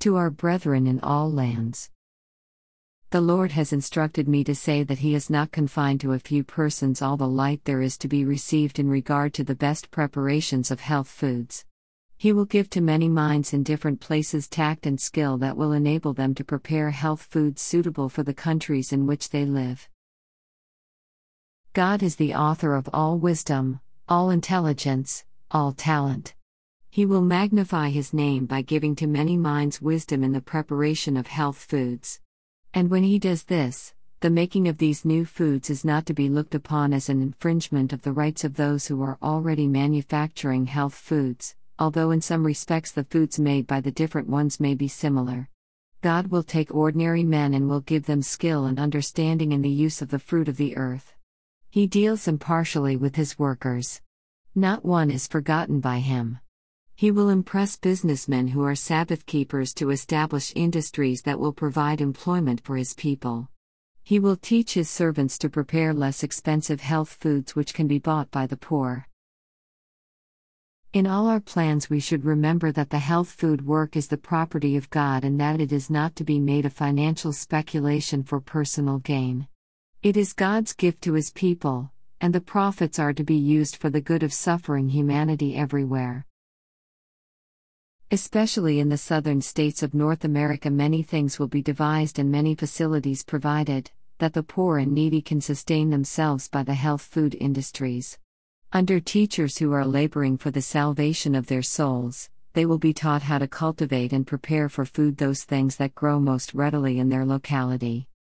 to our brethren in all lands. The Lord has instructed me to say that He is not confined to a few persons all the light there is to be received in regard to the best preparations of health foods. He will give to many minds in different places tact and skill that will enable them to prepare health foods suitable for the countries in which they live. God is the author of all wisdom, all intelligence, all talent. He will magnify His name by giving to many minds wisdom in the preparation of health foods. And when He does this, the making of these new foods is not to be looked upon as an infringement of the rights of those who are already manufacturing health foods, although in some respects the foods made by the different ones may be similar. God will take ordinary men and will give them skill and understanding in the use of the fruit of the earth. He deals impartially with His workers. Not one is forgotten by Him. He will impress businessmen who are Sabbath keepers to establish industries that will provide employment for His people. He will teach His servants to prepare less expensive health foods which can be bought by the poor. In all our plans we should remember that the health food work is the property of God and that it is not to be made a financial speculation for personal gain. It is God's gift to His people, and the profits are to be used for the good of suffering humanity everywhere. Especially in the southern states of North America, many things will be devised and many facilities provided, that the poor and needy can sustain themselves by the health food industries. Under teachers who are laboring for the salvation of their souls, they will be taught how to cultivate and prepare for food those things that grow most readily in their locality.